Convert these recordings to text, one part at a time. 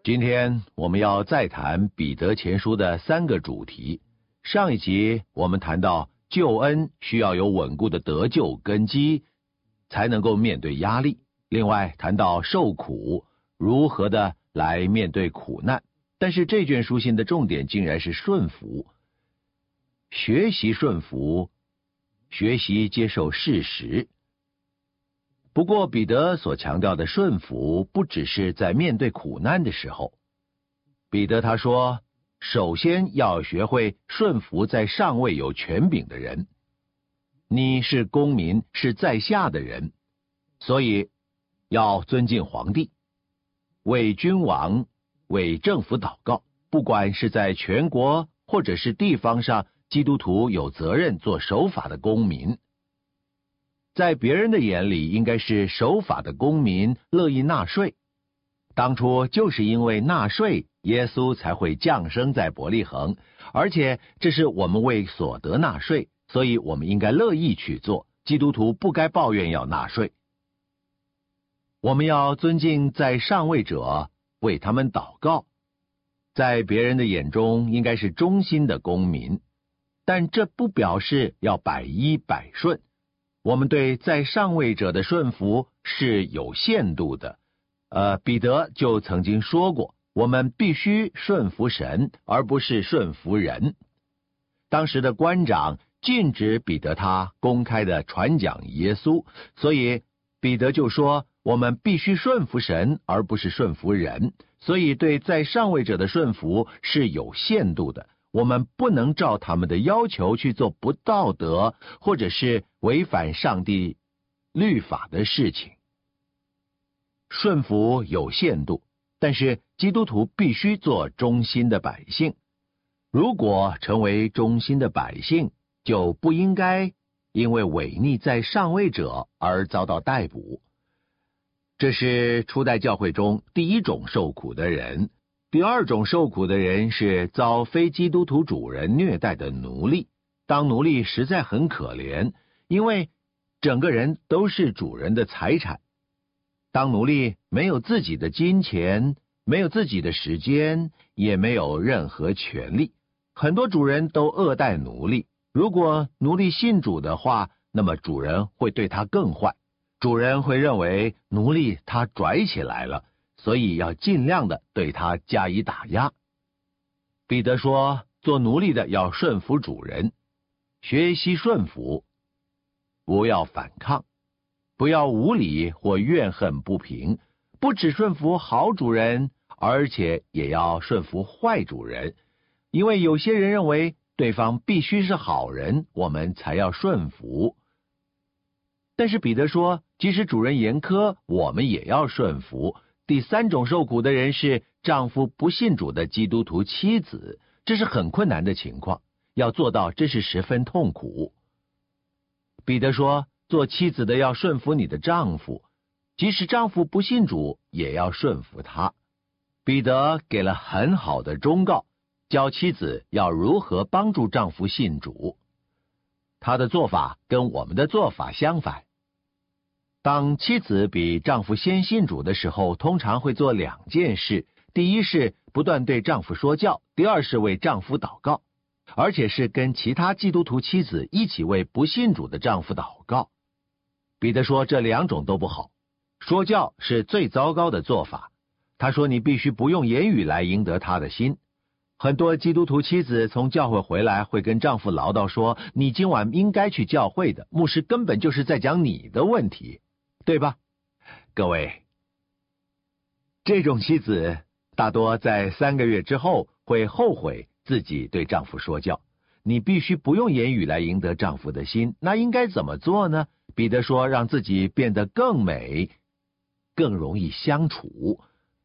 今天我们要再谈彼得前书的3个主题。上一集我们谈到救恩需要有稳固的得救根基，才能够面对压力。另外谈到受苦，如何的来面对苦难。但是这卷书信的重点竟然是顺服，学习顺服，学习接受事实。不过彼得所强调的顺服不只是在面对苦难的时候。彼得他说，首先要学会顺服在上位有权柄的人。你是公民，是在下的人，所以要尊敬皇帝，为君王、为政府祷告。不管是在全国或者是地方上，基督徒有责任做守法的公民。在别人的眼里，应该是守法的公民，乐意纳税。当初就是因为纳税，耶稣才会降生在伯利恒，而且这是我们为所得纳税，所以我们应该乐意去做。基督徒不该抱怨要纳税。我们要尊敬在上位者，为他们祷告。在别人的眼中，应该是忠心的公民，但这不表示要百依百顺。我们对在上位者的顺服是有限度的。彼得就曾经说过，我们必须顺服神，而不是顺服人。当时的官长禁止彼得他公开的传讲耶稣，所以彼得就说，我们必须顺服神，而不是顺服人。所以对在上位者的顺服是有限度的，我们不能照他们的要求去做不道德或者是违反上帝律法的事情。顺服有限度，但是基督徒必须做忠心的百姓。如果成为忠心的百姓，就不应该因为违逆在上位者而遭到逮捕。这是初代教会中第一种受苦的人。第二种受苦的人是遭非基督徒主人虐待的奴隶。当奴隶实在很可怜，因为整个人都是主人的财产。当奴隶没有自己的金钱，没有自己的时间，也没有任何权利。很多主人都恶待奴隶。如果奴隶信主的话，那么主人会对他更坏。主人会认为奴隶他拽起来了，所以要尽量的对他加以打压。彼得说，做奴隶的要顺服主人，学习顺服，不要反抗，不要无理或怨恨不平，不只顺服好主人，而且也要顺服坏主人。因为有些人认为对方必须是好人，我们才要顺服。但是彼得说，即使主人严苛，我们也要顺服。第三种受苦的人是丈夫不信主的基督徒妻子，这是很困难的情况，要做到这是十分痛苦。彼得说，做妻子的要顺服你的丈夫，即使丈夫不信主，也要顺服他。彼得给了很好的忠告，教妻子要如何帮助丈夫信主。他的做法跟我们的做法相反。当妻子比丈夫先信主的时候，通常会做2件事。第一是不断对丈夫说教，第二是为丈夫祷告，而且是跟其他基督徒妻子一起为不信主的丈夫祷告。彼得说这2种都不好，说教是最糟糕的做法。他说你必须不用言语来赢得他的心。很多基督徒妻子从教会回来会跟丈夫唠叨说，你今晚应该去教会的，牧师根本就是在讲你的问题，对吧？各位，这种妻子大多在3个月之后会后悔自己对丈夫说教。你必须不用言语来赢得丈夫的心，那应该怎么做呢？彼得说，让自己变得更美，更容易相处。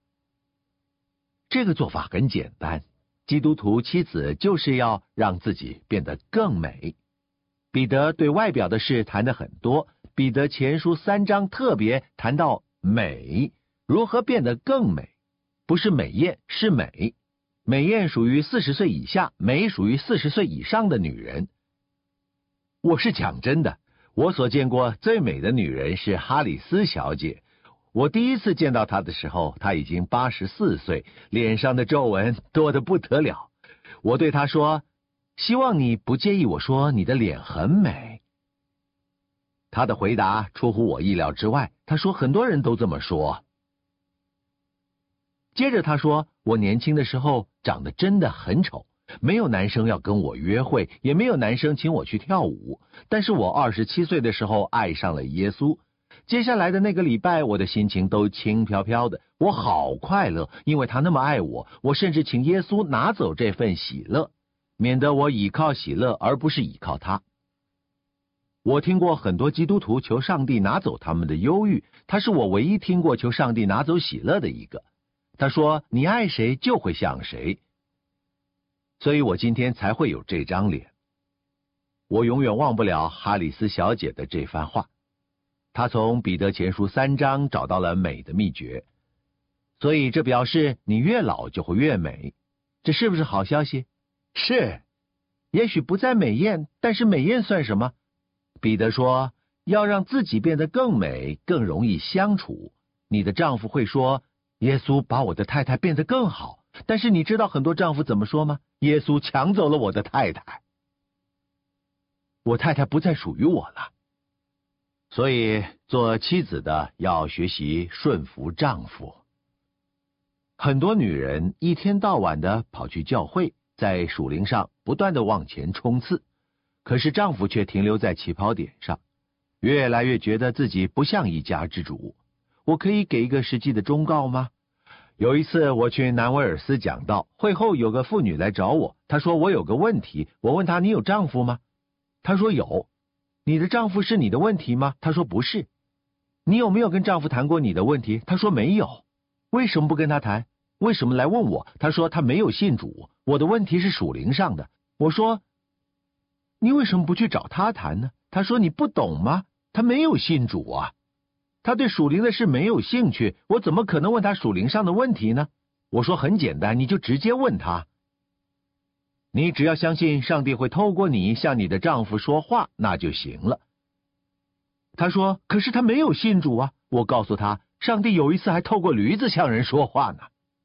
这个做法很简单，基督徒妻子就是要让自己变得更美。彼得对外表的事谈得很多，彼得前书3章特别谈到美，如何变得更美。不是美艳，是美。美艳属于40岁以下，美属于40岁以上的女人。我是讲真的，我所见过最美的女人是哈里斯小姐。 我第一次见到他的时候，他已经84岁，脸上的皱纹多得不得了。我对他说，希望你不介意我说你的脸很美。他的回答出乎我意料之外，他说很多人都这么说。接着他说，我年轻的时候长得真的很丑，没有男生要跟我约会，也没有男生请我去跳舞。但是我27岁的时候爱上了耶稣，接下来的那个礼拜，我的心情都轻飘飘的，我好快乐，因为他那么爱我，我甚至请耶稣拿走这份喜乐，免得我倚靠喜乐而不是倚靠他。我听过很多基督徒求上帝拿走他们的忧郁，他是我唯一听过求上帝拿走喜乐的一个。他说，你爱谁就会像谁。所以我今天才会有这张脸。我永远忘不了哈里斯小姐的这番话。她从彼得前书3章找到了美的秘诀。所以这表示你越老就会越美。这是不是好消息？是。也许不再美艳，但是美艳算什么？彼得说，要让自己变得更美，更容易相处。你的丈夫会说，耶稣把我的太太变得更好。但是你知道很多丈夫怎么说吗？耶稣抢走了我的太太，我太太不再属于我了。所以做妻子的要学习顺服丈夫。很多女人一天到晚的跑去教会，在属灵上不断的往前冲刺，可是丈夫却停留在起跑点上，越来越觉得自己不像一家之主。我可以给一个实际的忠告吗？有一次我去南威尔斯讲道，会后有个妇女来找我，她说我有个问题。我问她，你有丈夫吗？她说有。你的丈夫是你的问题吗？她说不是。你有没有跟丈夫谈过你的问题？她说没有。为什么不跟他谈？为什么来问我？她说她没有信主，我的问题是属灵上的。我说你为什么不去找他谈呢？她说你不懂吗？他没有信主啊，他对属灵的事没有兴趣，我怎么可能问他属灵上的问题呢？我说很简单，你就直接问他。你只要相信上帝会透过你向你的丈夫说话，那就行了。他说，可是他没有信主啊。我告诉他，上帝有一次还透过驴子向人说话呢。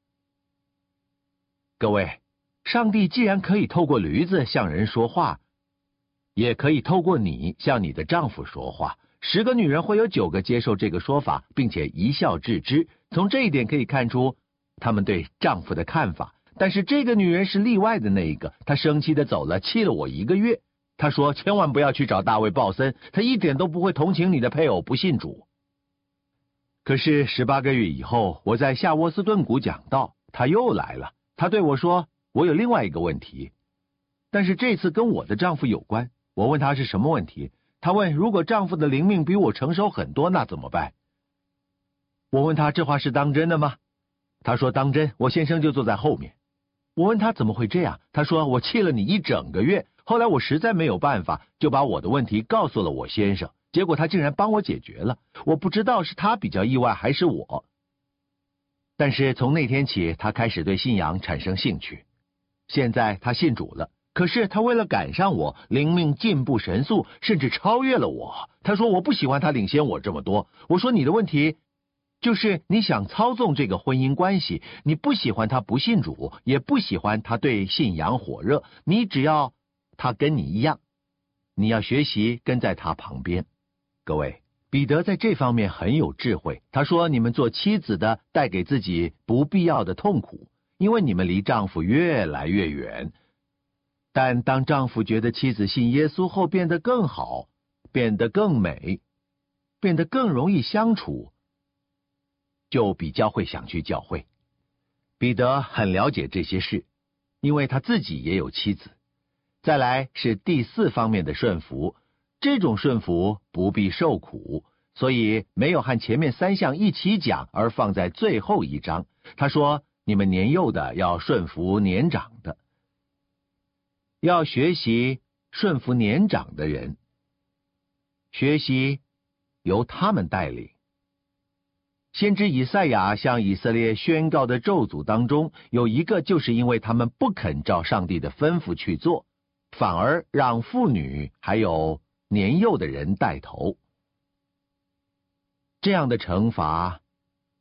各位，上帝既然可以透过驴子向人说话，也可以透过你向你的丈夫说话。10个女人会有9个接受这个说法，并且一笑置之。从这一点可以看出她们对丈夫的看法。但是这个女人是例外的那一个，她生气的走了，气了我1个月。她说千万不要去找大卫鲍森，他一点都不会同情你的配偶不信主。可是18个月以后，我在夏沃斯顿谷讲道，她又来了。她对我说，我有另外一个问题，但是这次跟我的丈夫有关。我问她是什么问题，她问，如果丈夫的灵命比我成熟很多，那怎么办？我问她，这话是当真的吗？她说当真，我先生就坐在后面。我问她怎么会这样？她说我气了你1整个月，后来我实在没有办法，就把我的问题告诉了我先生，结果他竟然帮我解决了。我不知道是他比较意外还是我。但是从那天起，他开始对信仰产生兴趣。现在他信主了，可是他为了赶上我，灵命进步神速，甚至超越了我。他说我不喜欢他领先我这么多。我说你的问题就是你想操纵这个婚姻关系，你不喜欢他不信主，也不喜欢他对信仰火热，你只要他跟你一样，你要学习跟在他旁边。各位，彼得在这方面很有智慧。他说，你们做妻子的带给自己不必要的痛苦，因为你们离丈夫越来越远。但当丈夫觉得妻子信耶稣后变得更好，变得更美，变得更容易相处，就比较会想去教会。彼得很了解这些事，因为他自己也有妻子。再来是第4方面的顺服，这种顺服不必受苦，所以没有和前面3项一起讲，而放在最后一章。他说，你们年幼的要顺服年长的，要学习顺服年长的人，学习由他们带领。先知以赛亚向以色列宣告的咒诅当中，有一个就是因为他们不肯照上帝的吩咐去做，反而让妇女还有年幼的人带头。这样的惩罚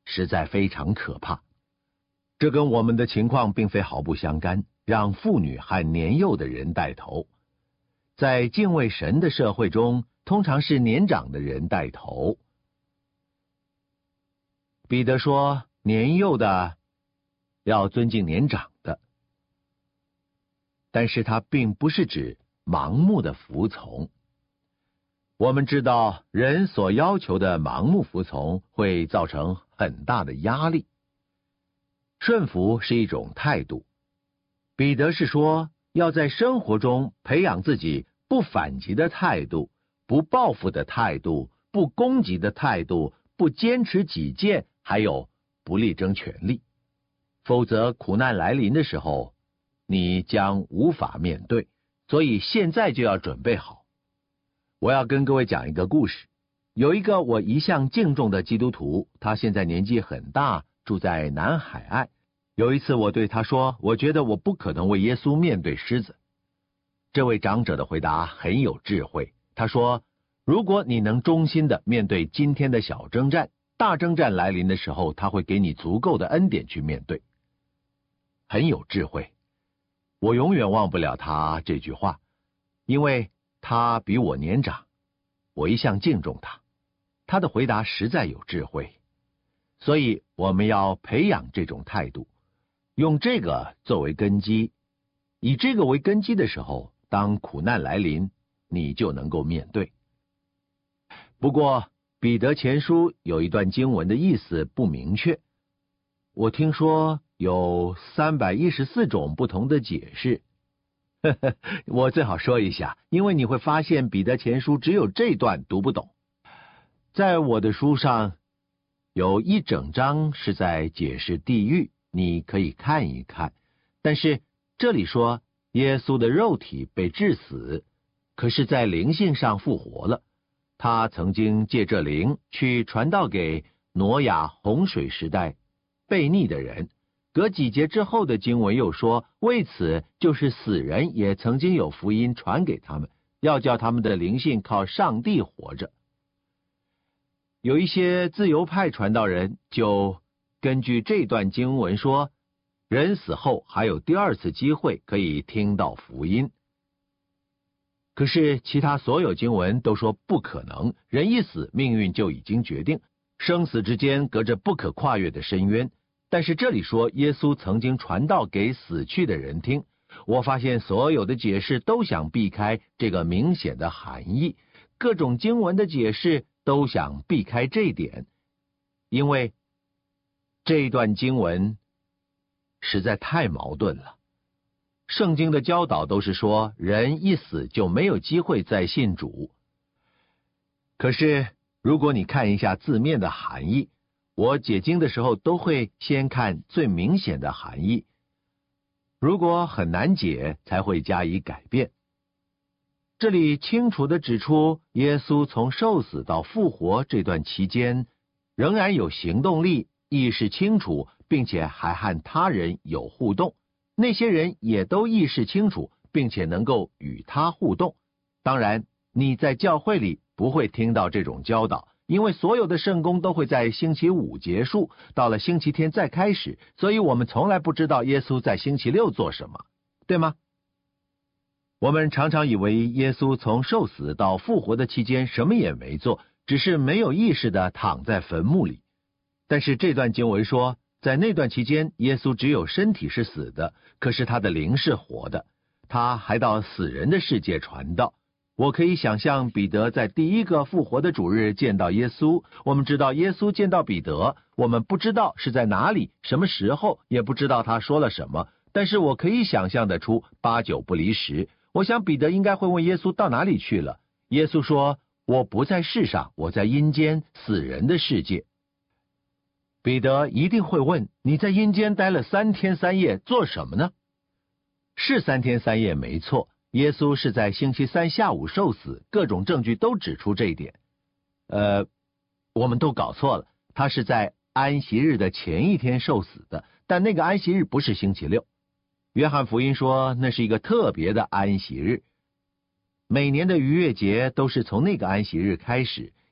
实在非常可怕。这跟我们的情况并非毫不相干，让妇女和年幼的人带头。在敬畏神的社会中，通常是年长的人带头。彼得说，年幼的要尊敬年长的，但是他并不是指盲目的服从。我们知道，人所要求的盲目服从会造成很大的压力。顺服是一种态度。彼得是说，要在生活中培养自己不反击的态度，不报复的态度，不攻击的态度，不坚持己见，还有不力争权力。否则苦难来临的时候，你将无法面对，所以现在就要准备好。我要跟各位讲一个故事。有一个我一向敬重的基督徒，他现在年纪很大，住在南海岸。有一次我对他说，我觉得我不可能为耶稣面对狮子。这位长者的回答很有智慧，他说，如果你能忠心的面对今天的小征战，大征战来临的时候，他会给你足够的恩典去面对。很有智慧，我永远忘不了他这句话，因为他比我年长，我一向敬重他。他的回答实在有智慧，所以我们要培养这种态度，用这个作为根基。以这个为根基的时候，当苦难来临，你就能够面对。不过彼得前书有一段经文的意思不明确，我听说有314种不同的解释。我最好说一下，因为你会发现彼得前书只有这段读不懂。在我的书上有一整章是在解释地狱，你可以看一看。但是这里说耶稣的肉体被致死，可是在灵性上复活了。他曾经借着灵去传道给挪亚洪水时代悖逆的人。隔几节之后的经文又说，为此就是死人也曾经有福音传给他们，要叫他们的灵性靠上帝活着。有一些自由派传道人就根据这段经文说，人死后还有第二次机会可以听到福音。可是其他所有经文都说不可能，人一死命运就已经决定，生死之间隔着不可跨越的深渊。但是这里说耶稣曾经传道给死去的人听，我发现所有的解释都想避开这个明显的含义，各种经文的解释都想避开这一点，因为这一段经文实在太矛盾了。圣经的教导都是说人一死就没有机会再信主，可是如果你看一下字面的含义，我解经的时候都会先看最明显的含义，如果很难解才会加以改变。这里清楚地指出，耶稣从受死到复活这段期间仍然有行动力，意识清楚，并且还和他人有互动。那些人也都意识清楚，并且能够与他互动。当然你在教会里不会听到这种教导，因为所有的圣工都会在星期五结束，到了星期天再开始，所以我们从来不知道耶稣在星期六做什么，对吗？我们常常以为耶稣从受死到复活的期间什么也没做，只是没有意识地躺在坟墓里。但是这段经文说，在那段期间耶稣只有身体是死的，可是他的灵是活的，他还到死人的世界传道。我可以想象彼得在第一个复活的主日见到耶稣，我们知道耶稣见到彼得，我们不知道是在哪里，什么时候，也不知道他说了什么，但是我可以想象得出8、9不离10。我想彼得应该会问耶稣到哪里去了。耶稣说，我不在世上，我在阴间死人的世界。彼得一定会问，你在阴间待了3天3夜做什么呢？是3天3夜没错，耶稣是在星期三下午受死，各种证据都指出这一点。我们都搞错了，他是在安息日的前一天受死的，但那个安息日不是星期六。约翰福音说那是一个特别的安息日，每年的逾越节都是从那个安息日开始，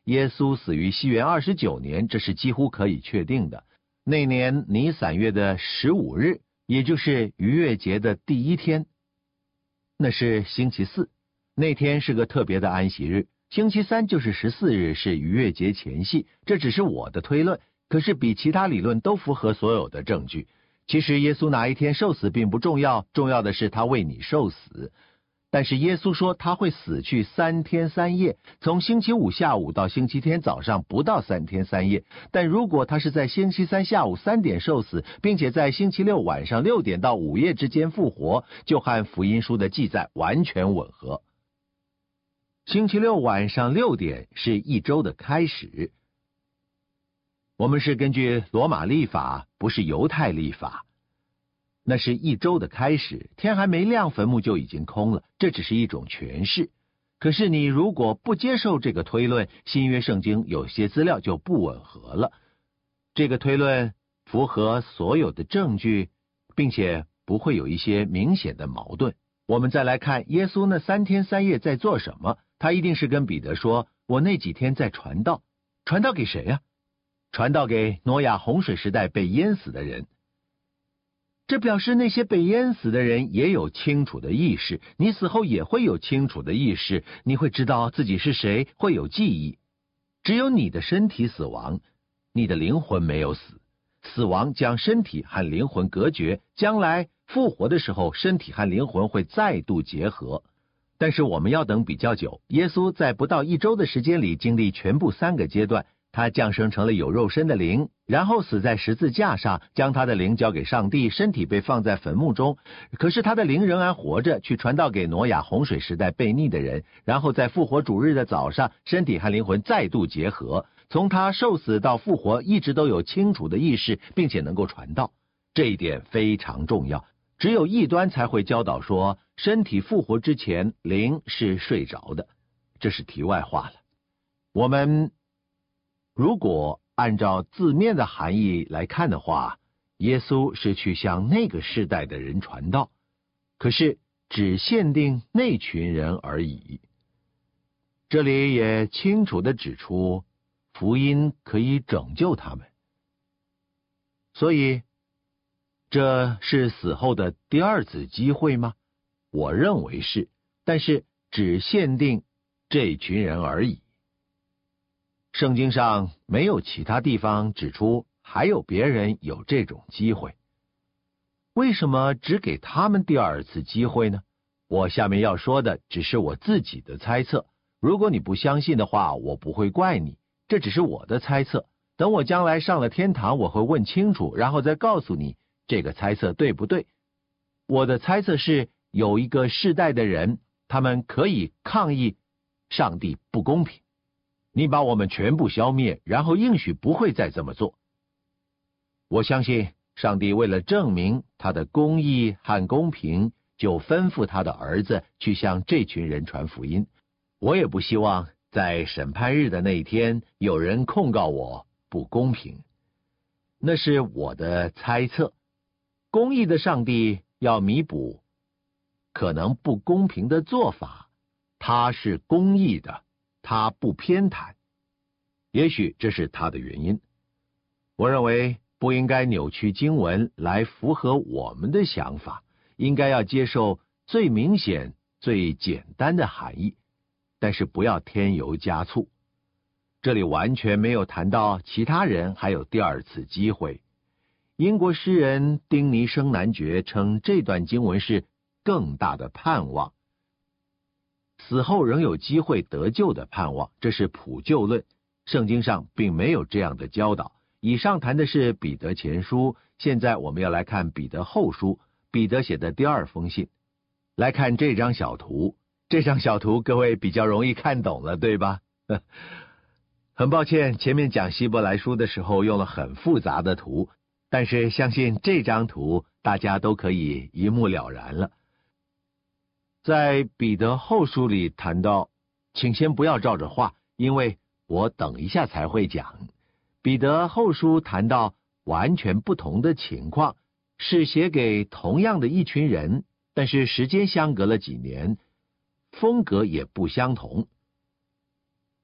耶稣死于西元29年，这是几乎可以确定的。那年尼散月的15日，也就是逾越节的第一天，那是星期四，那天是个特别的安息日。星期三就是14日，是逾越节前夕。这只是我的推论，可是比其他理论都符合所有的证据。其实耶稣哪一天受死并不重要，重要的是他为你受死。但是耶稣说他会死去3天3夜，从星期五下午到星期天早上不到3天3夜。但如果他是在星期三下午3点受死，并且在星期六晚上6点到午夜之间复活，就和福音书的记载完全吻合。星期六晚上6点是一周的开始。我们是根据罗马历法，不是犹太历法。那是一周的开始，天还没亮，坟墓就已经空了，这只是一种诠释。可是你如果不接受这个推论，新约圣经有些资料就不吻合了。这个推论符合所有的证据，并且不会有一些明显的矛盾。我们再来看耶稣那3天3夜在做什么，他一定是跟彼得说，我那几天在传道。传道给谁呀？传道给挪亚洪水时代被淹死的人。这表示那些被淹死的人也有清楚的意识，你死后也会有清楚的意识，你会知道自己是谁，会有记忆。只有你的身体死亡，你的灵魂没有死。死亡将身体和灵魂隔绝，将来复活的时候，身体和灵魂会再度结合。但是我们要等比较久，耶稣在不到1周的时间里经历全部3个阶段。他降生成了有肉身的灵，然后死在十字架上，将他的灵交给上帝，身体被放在坟墓中。可是他的灵仍然活着，去传道给挪亚洪水时代悖逆的人，然后在复活主日的早上，身体和灵魂再度结合。从他受死到复活，一直都有清楚的意识，并且能够传道。这一点非常重要。只有异端才会教导说，身体复活之前，灵是睡着的。这是题外话了。我们如果按照字面的含义来看的话，耶稣是去向那个世代的人传道，可是只限定那群人而已。这里也清楚地指出，福音可以拯救他们。所以，这是死后的第二次机会吗？我认为是，但是只限定这群人而已。圣经上没有其他地方指出还有别人有这种机会。为什么只给他们第二次机会呢？我下面要说的只是我自己的猜测。如果你不相信的话，我不会怪你，这只是我的猜测。等我将来上了天堂，我会问清楚，然后再告诉你这个猜测对不对。我的猜测是，有一个世代的人，他们可以抗议上帝不公平。你把我们全部消灭，然后应许不会再这么做。我相信上帝为了证明他的公义和公平，就吩咐他的儿子去向这群人传福音。我也不希望在审判日的那一天，有人控告我不公平。那是我的猜测。公义的上帝要弥补可能不公平的做法，他是公义的，他不偏袒。也许这是他的原因。我认为不应该扭曲经文来符合我们的想法，应该要接受最明显、最简单的含义，但是不要添油加醋。这里完全没有谈到其他人还有第二次机会。英国诗人丁尼生男爵称这段经文是更大的盼望，死后仍有机会得救的盼望，这是普救论。圣经上并没有这样的教导。以上谈的是彼得前书，现在我们要来看彼得后书，彼得写的第二封信。来看这张小图，这张小图各位比较容易看懂了，对吧？很抱歉，前面讲希伯来书的时候用了很复杂的图，但是相信这张图大家都可以一目了然了。在彼得后书里谈到，请先不要照着画，因为我等一下才会讲。彼得后书谈到完全不同的情况，是写给同样的一群人，但是时间相隔了几年，风格也不相同。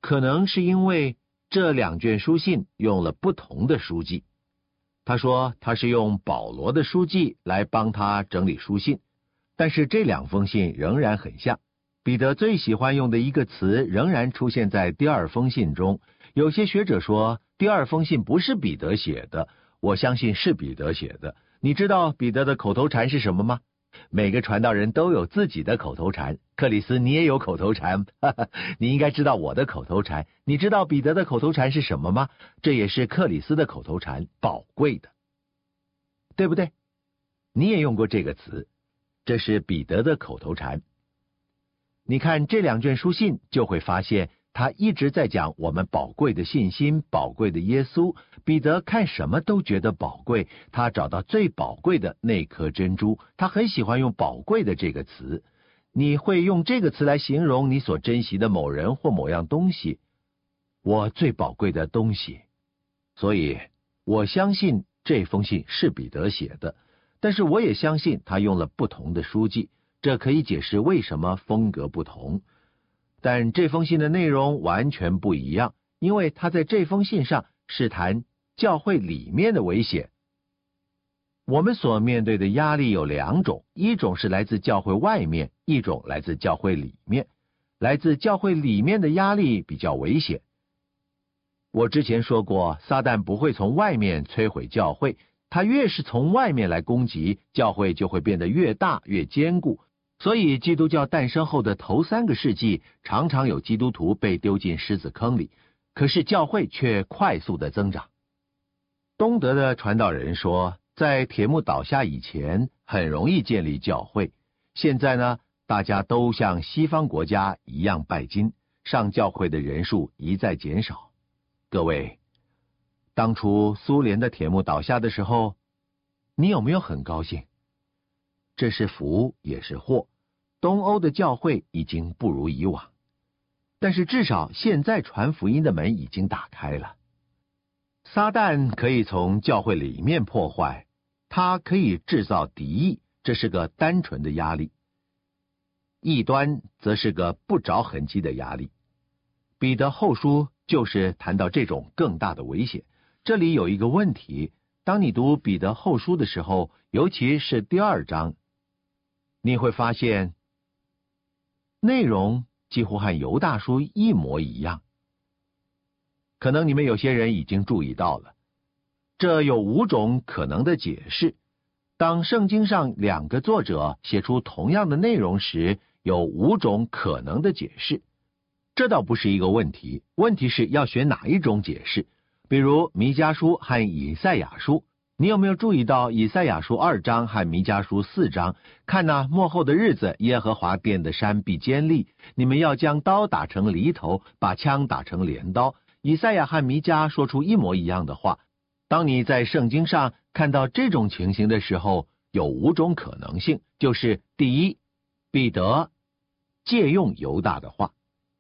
可能是因为这两卷书信用了不同的书记。他说他是用保罗的书记来帮他整理书信，但是这两封信仍然很像。彼得最喜欢用的一个词仍然出现在第二封信中。有些学者说第二封信不是彼得写的，我相信是彼得写的。你知道彼得的口头禅是什么吗？每个传道人都有自己的口头禅。克里斯，你也有口头禅，你应该知道我的口头禅。你知道彼得的口头禅是什么吗？这也是克里斯的口头禅，宝贵的，对不对？你也用过这个词，这是彼得的口头禅。你看这两卷书信，就会发现他一直在讲我们宝贵的信心，宝贵的耶稣。彼得看什么都觉得宝贵，他找到最宝贵的那颗珍珠。他很喜欢用宝贵的这个词。你会用这个词来形容你所珍惜的某人或某样东西，我最宝贵的东西。所以我相信这封信是彼得写的，但是我也相信他用了不同的书记，这可以解释为什么风格不同。但这封信的内容完全不一样，因为他在这封信上是谈教会里面的危险。我们所面对的压力有两种，一种是来自教会外面，一种来自教会里面。来自教会里面的压力比较危险。我之前说过，撒旦不会从外面摧毁教会，他越是从外面来攻击，教会就会变得越大越坚固。所以基督教诞生后的头3个世纪，常常有基督徒被丢进狮子坑里，可是教会却快速的增长。东德的传道人说，在铁幕倒下以前，很容易建立教会。现在呢，大家都像西方国家一样拜金，上教会的人数一再减少。各位，当初苏联的铁幕倒下的时候，你有没有很高兴？这是福也是祸。东欧的教会已经不如以往，但是至少现在传福音的门已经打开了。撒旦可以从教会里面破坏，他可以制造敌意，这是个单纯的压力。异端则是个不着痕迹的压力。彼得后书就是谈到这种更大的危险。这里有一个问题，当你读彼得后书的时候，尤其是第2章，你会发现内容几乎和犹大书一模一样。可能你们有些人已经注意到了，这有5种可能的解释。当圣经上2个作者写出同样的内容时，有5种可能的解释。这倒不是一个问题，问题是要选哪一种解释。比如弥迦书和以赛亚书，你有没有注意到以赛亚书2章和弥迦书4章？看哪，末后的日子，耶和华殿的山必坚立，你们要将刀打成犁头，把枪打成镰刀。以赛亚和弥迦说出一模一样的话。当你在圣经上看到这种情形的时候，有5种可能性，就是第一，彼得借用犹大的话；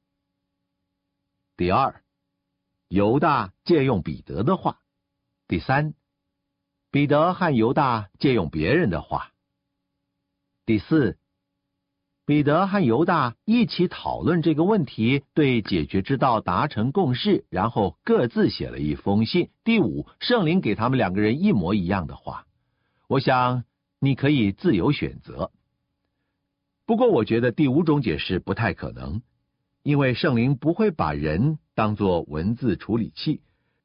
第二，犹大借用彼得的话；第三，彼得和犹大借用别人的话；第四，彼得和犹大一起讨论这个问题，对解决之道达成共识，然后各自写了一封信。第五，圣灵给他们2个人一模一样的话。我想你可以自由选择。不过我觉得第5种解释不太可能，因为圣灵不会把人当作文字处理器。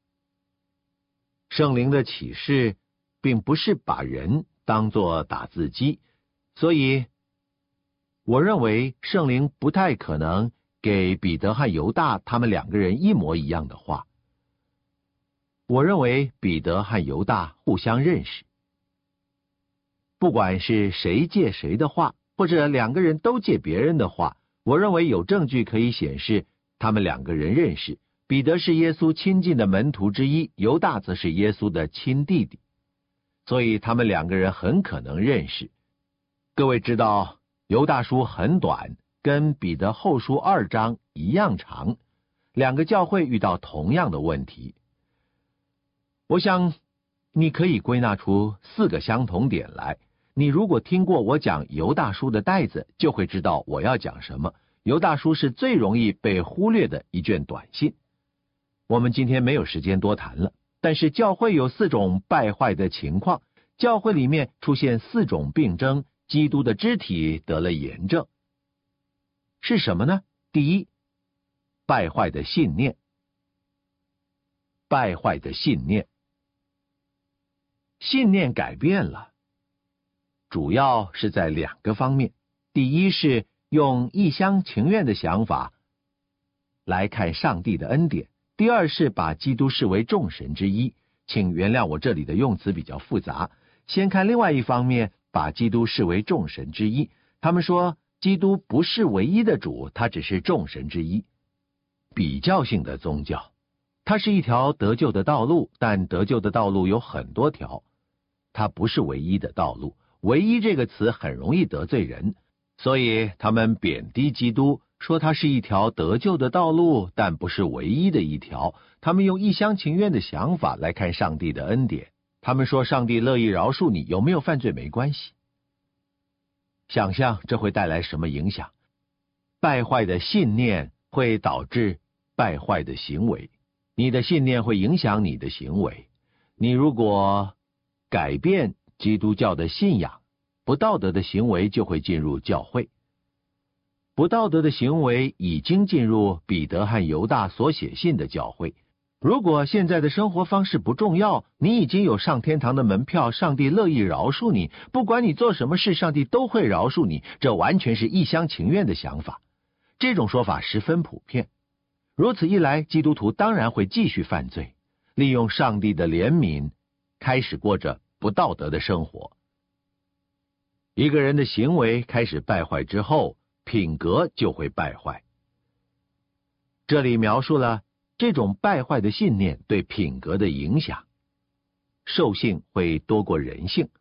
圣灵的启示并不是把人当作打字机，所以我认为圣灵不太可能给彼得和犹大他们2个人一模一样的话。我认为彼得和犹大互相认识，不管是谁借谁的话，或者2个人都借别人的话，我认为有证据可以显示他们2个人认识。彼得是耶稣亲近的门徒之一，犹大则是耶稣的亲弟弟，所以他们2个人很可能认识。各位知道犹大书很短，跟彼得后书2章一样长，2个教会遇到同样的问题。我想你可以归纳出4个相同点来。你如果听过我讲犹大书的带子，就会知道我要讲什么。 犹大书是最容易被忽略的一卷短信。我们今天没有时间多谈了，但是教会有4种败坏的情况，教会里面出现4种病症，基督的肢体得了炎症。是什么呢？第一，败坏的信念。败坏的信念，信念改变了，主要是在2个方面。第一是用一厢情愿的想法来看上帝的恩典，第二是把基督视为众神之一。请原谅我这里的用词比较复杂。先看另外一方面，把基督视为众神之一。他们说基督不是唯一的主，他只是众神之一。比较性的宗教，它是一条得救的道路，但得救的道路有很多条，它不是唯一的道路。唯一这个词很容易得罪人，所以他们贬低基督，说它是一条得救的道路，但不是唯一的一条。他们用一厢情愿的想法来看上帝的恩典。他们说上帝乐意饶恕你，有没有犯罪没关系。想象这会带来什么影响？败坏的信念会导致败坏的行为，你的信念会影响你的行为。你如果改变基督教的信仰，不道德的行为就会进入教会。不道德的行为已经进入彼得和犹大所写信的教会。如果现在的生活方式不重要，你已经有上天堂的门票，上帝乐意饶恕你，不管你做什么事，上帝都会饶恕你，这完全是一厢情愿的想法。这种说法十分普遍。如此一来，基督徒当然会继续犯罪，利用上帝的怜悯，开始过着不道德的生活。一个人的行为开始败坏之后，品格就会败坏。这里描述了这种败坏的信念对品格的影响，兽性会多过人性。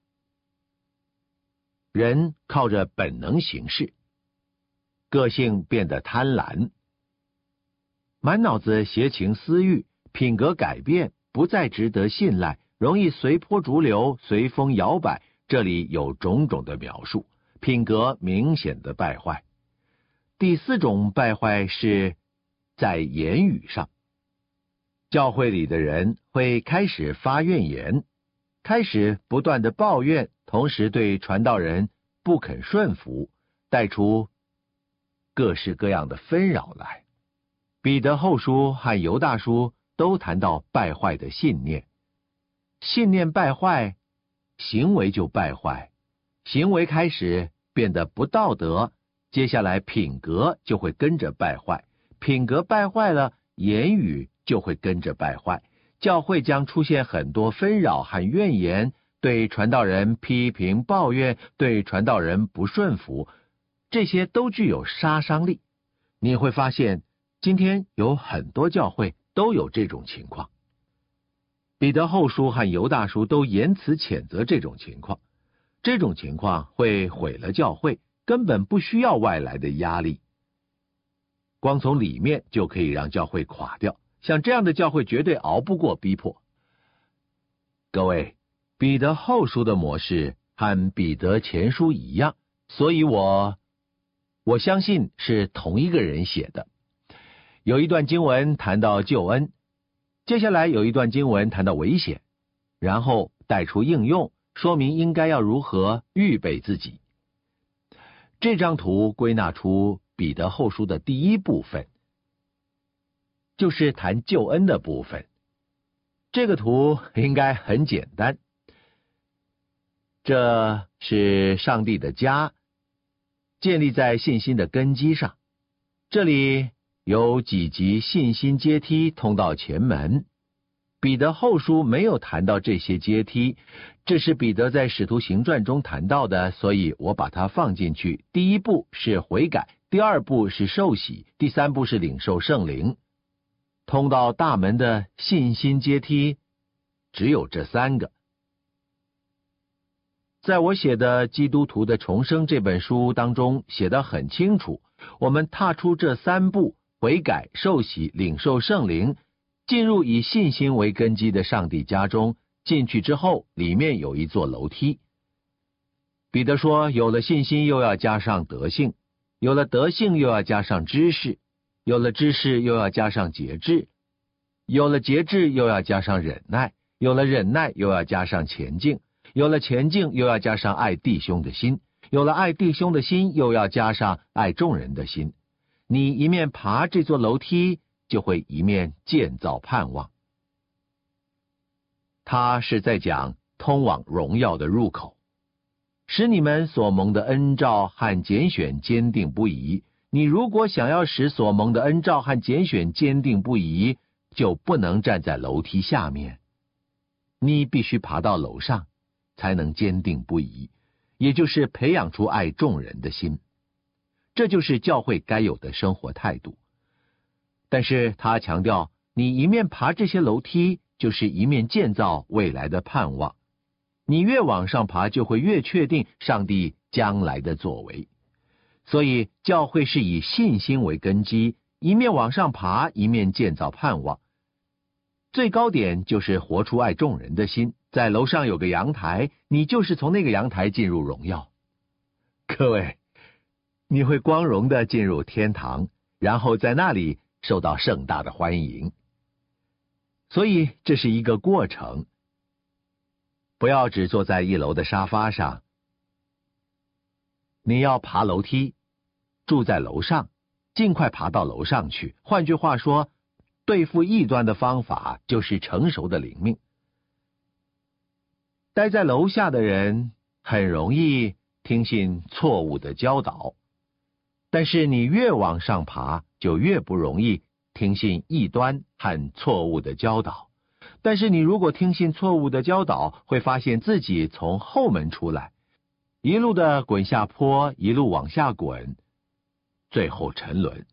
人靠着本能行事，个性变得贪婪，满脑子邪情私欲，品格改变，不再值得信赖，容易随波逐流，随风摇摆。这里有种种的描述，品格明显的败坏。第4种败坏是在言语上。教会里的人会开始发怨言，开始不断的抱怨，同时对传道人不肯顺服，带出各式各样的纷扰来。彼得后书和犹大书都谈到败坏的信念。信念败坏，行为就败坏，行为开始变得不道德，接下来品格就会跟着败坏，品格败坏了，言语就会跟着败坏，教会将出现很多纷扰和怨言，对传道人批评抱怨，对传道人不顺服，这些都具有杀伤力。你会发现今天有很多教会都有这种情况。彼得后书和犹大书都言辞谴责这种情况，这种情况会毁了教会，根本不需要外来的压力，光从里面就可以让教会垮掉。像这样的教会绝对熬不过逼迫。各位，彼得后书的模式和彼得前书一样，所以我相信是同一个人写的。有一段经文谈到救恩，接下来有一段经文谈到危险，然后带出应用，说明应该要如何预备自己。这张图归纳出彼得后书的第1部分，就是谈救恩的部分。这个图应该很简单，这是上帝的家，建立在信心的根基上。这里有几级信心阶梯通到前门。彼得后书没有谈到这些阶梯，这是彼得在使徒行传中谈到的，所以我把它放进去。第1步是悔改，第2步是受洗，第3步是领受圣灵。通到大门的信心阶梯只有这3个。在我写的《基督徒的重生》这本书当中写得很清楚，我们踏出这3步，悔改、受洗、领受圣灵，进入以信心为根基的上帝家中，进去之后里面有一座楼梯。彼得说，有了信心又要加上德性， 有了德性又要加上知识，有了知识又要加上节制，有了节制又要加上忍耐，有了忍耐又要加上前进，有了前进又要加上爱弟兄的心，有了爱弟兄的心又要加上爱众人的心。你一面爬这座楼梯，就会一面建造盼望。他是在讲通往荣耀的入口，使你们所蒙的恩召和拣选坚定不移。你如果想要使所蒙的恩召和拣选坚定不移，就不能站在楼梯下面，你必须爬到楼上，才能坚定不移，也就是培养出爱众人的心。这就是教会该有的生活态度。但是他强调，你一面爬这些楼梯，就是一面建造未来的盼望。你越往上爬，就会越确定上帝将来的作为。所以教会是以信心为根基，一面往上爬，一面建造盼望。最高点就是活出爱众人的心。在楼上有个阳台，你就是从那个阳台进入荣耀。各位，你会光荣地进入天堂，然后在那里受到盛大的欢迎。所以这是一个过程，不要只坐在一楼的沙发上，你要爬楼梯，住在楼上，尽快爬到楼上去。换句话说，对付异端的方法就是成熟的灵命。待在楼下的人很容易听信错误的教导，但是你越往上爬，就越不容易听信异端和错误的教导。但是你如果听信错误的教导，会发现自己从后门出来，一路的滚下坡，一路往下滚，最后沉沦。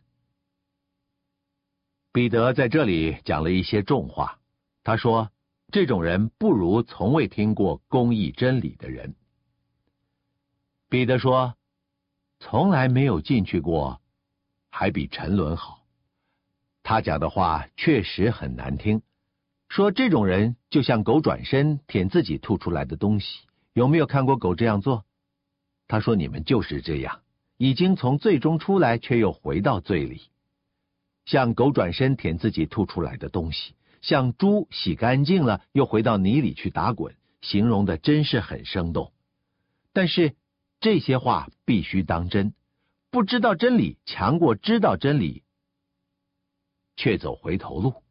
彼得在这里讲了一些重话，他说这种人不如从未听过公义真理的人。彼得说，从来没有进去过，还比沉沦好。他讲的话确实很难听，说这种人就像狗转身舔自己吐出来的东西。有没有看过狗这样做？他说你们就是这样，已经从罪中出来，却又回到罪里，像狗转身舔自己吐出来的东西，像猪洗干净了又回到泥里去打滚，形容的真是很生动。但是这些话必须当真，不知道真理强过知道真理，却走回头路；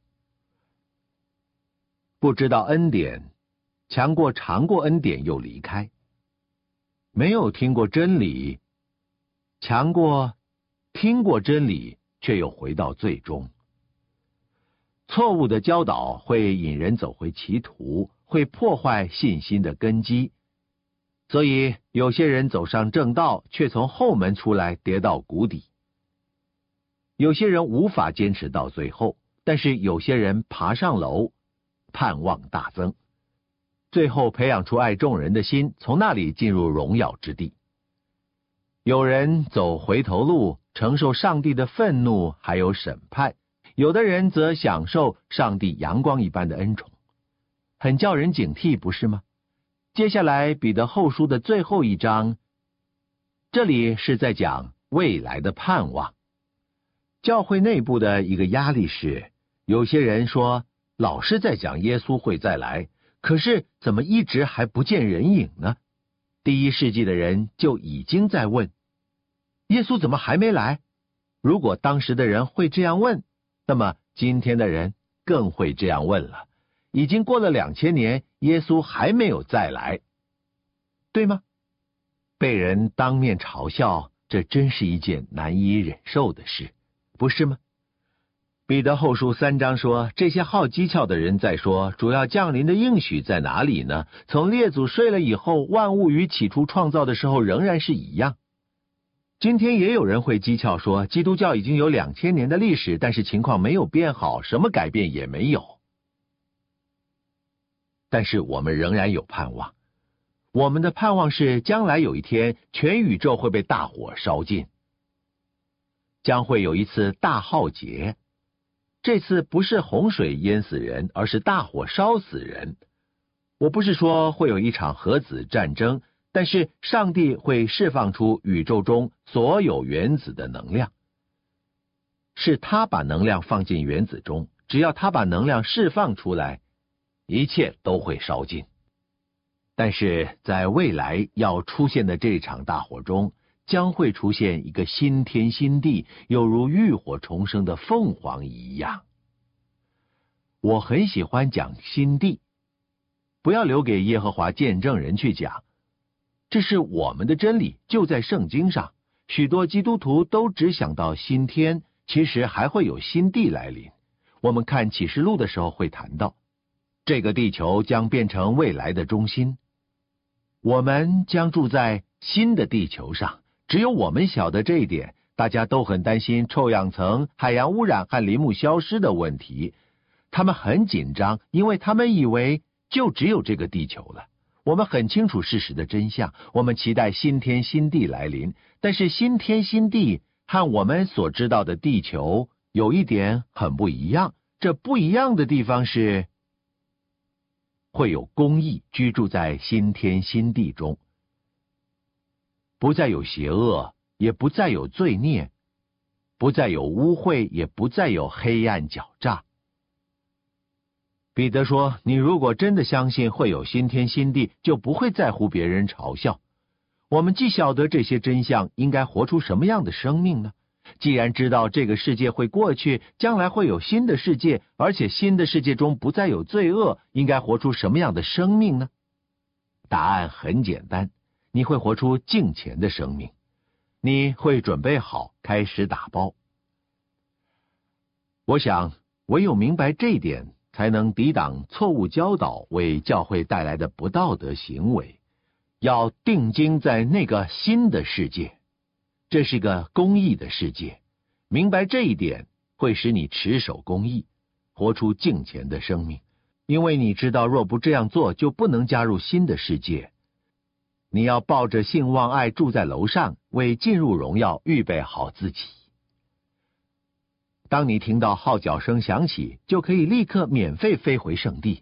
不知道恩典强过尝过恩典又离开；没有听过真理强过听过真理却又回到最终。错误的教导会引人走回歧途，会破坏信心的根基。所以有些人走上正道，却从后门出来，跌到谷底。有些人无法坚持到最后，但是有些人爬上楼，盼望大增，最后培养出爱众人的心，从那里进入荣耀之地。有人走回头路，承受上帝的愤怒还有审判；有的人则享受上帝阳光一般的恩宠，很叫人警惕，不是吗？接下来彼得后书的最后一章，这里是在讲未来的盼望。教会内部的一个压力是，有些人说老是在讲耶稣会再来，可是怎么一直还不见人影呢？第一世纪的人就已经在问，耶稣怎么还没来？如果当时的人会这样问，那么今天的人更会这样问了。已经过了2000年，耶稣还没有再来，对吗？被人当面嘲笑，这真是一件难以忍受的事，不是吗？彼得后书3章说，这些好讥诮的人在说，主要降临的应许在哪里呢？从列祖睡了以后，万物与起初创造的时候仍然是一样。今天也有人会讥诮说，基督教已经有2000年的历史，但是情况没有变好，什么改变也没有。但是我们仍然有盼望，我们的盼望是将来有一天，全宇宙会被大火烧尽，将会有一次大浩劫。这次不是洪水淹死人，而是大火烧死人。我不是说会有一场核子战争， 但是上帝会释放出宇宙中所有原子的能量，是他把能量放进原子中，只要他把能量释放出来，一切都会烧尽。但是在未来要出现的这场大火中，将会出现一个新天新地，犹如浴火重生的凤凰一样。我很喜欢讲新地，不要留给耶和华见证人去讲，这是我们的真理，就在圣经上。许多基督徒都只想到新天，其实还会有新地来临。我们看启示录的时候会谈到，这个地球将变成未来的中心，我们将住在新的地球上。只有我们晓得这一点，大家都很担心臭氧层、海洋污染和林木消失的问题。他们很紧张，因为他们以为就只有这个地球了。我们很清楚事实的真相，我们期待新天新地来临，但是新天新地和我们所知道的地球有一点很不一样。这不一样的地方是，会有公义居住在新天新地中，不再有邪恶，也不再有罪孽，不再有污秽，也不再有黑暗狡诈。彼得说，你如果真的相信会有新天新地，就不会在乎别人嘲笑。我们既晓得这些真相，应该活出什么样的生命呢？既然知道这个世界会过去，将来会有新的世界，而且新的世界中不再有罪恶，应该活出什么样的生命呢？答案很简单，你会活出敬虔的生命，你会准备好开始打包。我想唯有明白这一点，才能抵挡错误教导为教会带来的不道德行为。要定睛在那个新的世界，这是个公义的世界。明白这一点，会使你持守公义，活出敬虔的生命。因为你知道，若不这样做，就不能加入新的世界。你要抱着信望爱住在楼上，为进入荣耀预备好自己。当你听到号角声响起，就可以立刻免费飞回圣地。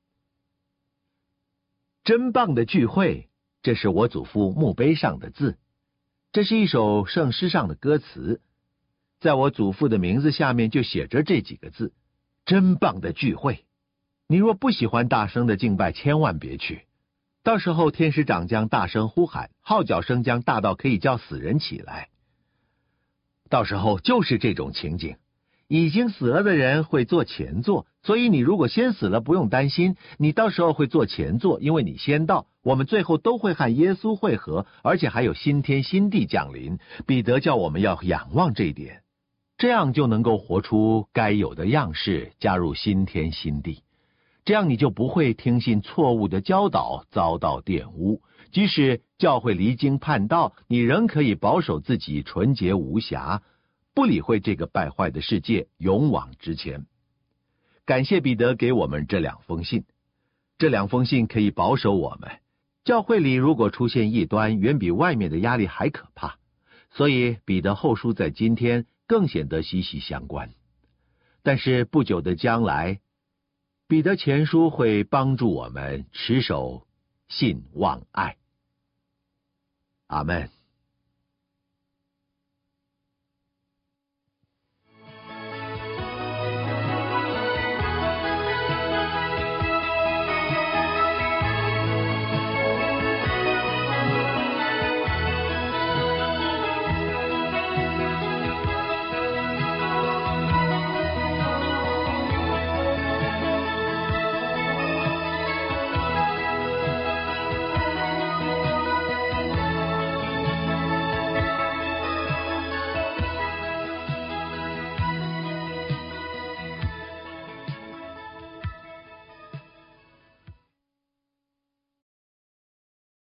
真棒的聚会，这是我祖父墓碑上的字，这是一首圣诗上的歌词，在我祖父的名字下面就写着这几个字：真棒的聚会。你若不喜欢大声的敬拜，千万别去。到时候天使长将大声呼喊，号角声将大到可以叫死人起来。到时候就是这种情景，已经死了的人会坐前座，所以你如果先死了，不用担心，你到时候会坐前座，因为你先到。我们最后都会和耶稣会合，而且还有新天新地降临。彼得叫我们要仰望这一点，这样就能够活出该有的样式，加入新天新地。这样你就不会听信错误的教导，遭到玷污。即使教会离经叛道，你仍可以保守自己纯洁无瑕，不理会这个败坏的世界，勇往直前。感谢彼得给我们这2封信，这2封信可以保守我们。教会里如果出现异端，远比外面的压力还可怕，所以彼得后书在今天更显得息息相关。但是不久的将来，彼得前书会帮助我们持守信望爱。阿们。